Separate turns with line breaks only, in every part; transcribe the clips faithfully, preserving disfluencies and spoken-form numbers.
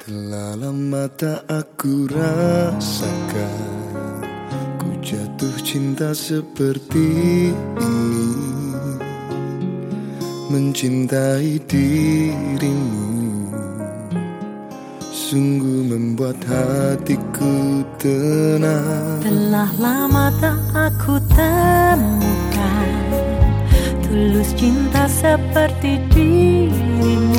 Telah lama tak aku rasakan ku jatuh cinta seperti ini. Mencintai dirimu sungguh membuat hatiku tenang.
Telah lama tak aku temukan tulus cinta seperti dirimu.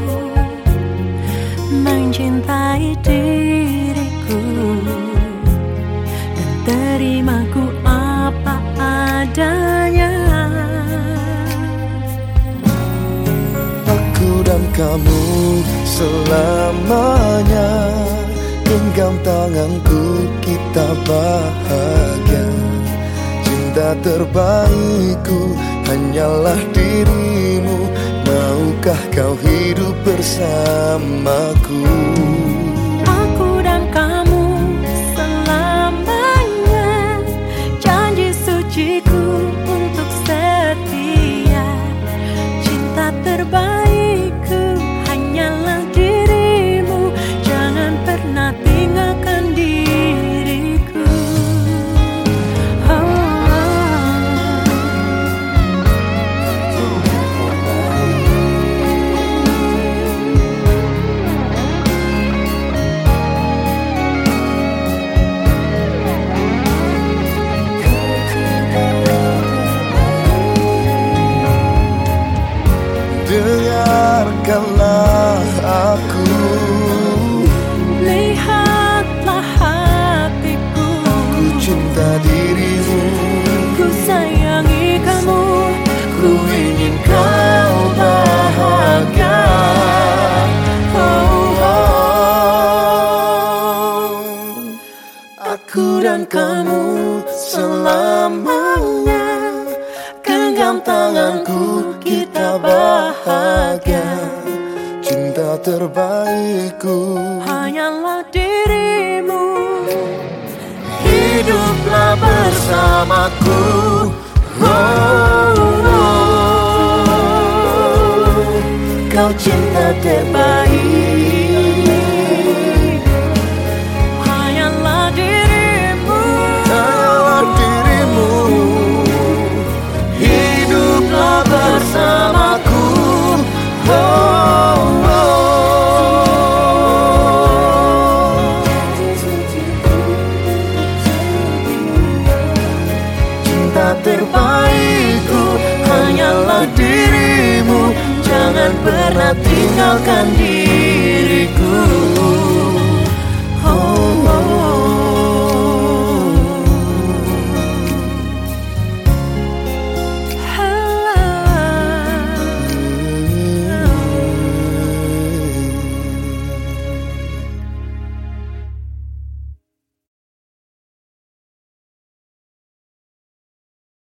Mencintai diriku dan terimaku apa adanya.
Aku dan kamu selamanya, genggam tanganku kita bahagia. Cinta terbaikku hanyalah dirimu. Maukah kau hidup bersamaku?
Aku dan kamu selamanya, janji suciku untuk setia. Cinta terbaikku hanyalah dirimu. Jangan pernah tinggalkan diriku. Oh, oh.
Dengarkanlah aku,
Lihatlah hatiku.
ku cinta dirimu,
Ku sayangi kamu.
ku ingin kau bahagia. Oh, oh. Aku dan kamu selamanya, genggam tanganku kita bahagia. Cinta terbaikku
Hanyalah dirimu.
hiduplah bersamaku. Oh, oh. Kau cinta terbaik,
Hanyalah dirimu.
hanyalah dirimu. Hiduplah bersamaku. Oh, oh. Cinta terbaikku hanyalah dirimu. Jangan pernah tinggalkan diriku.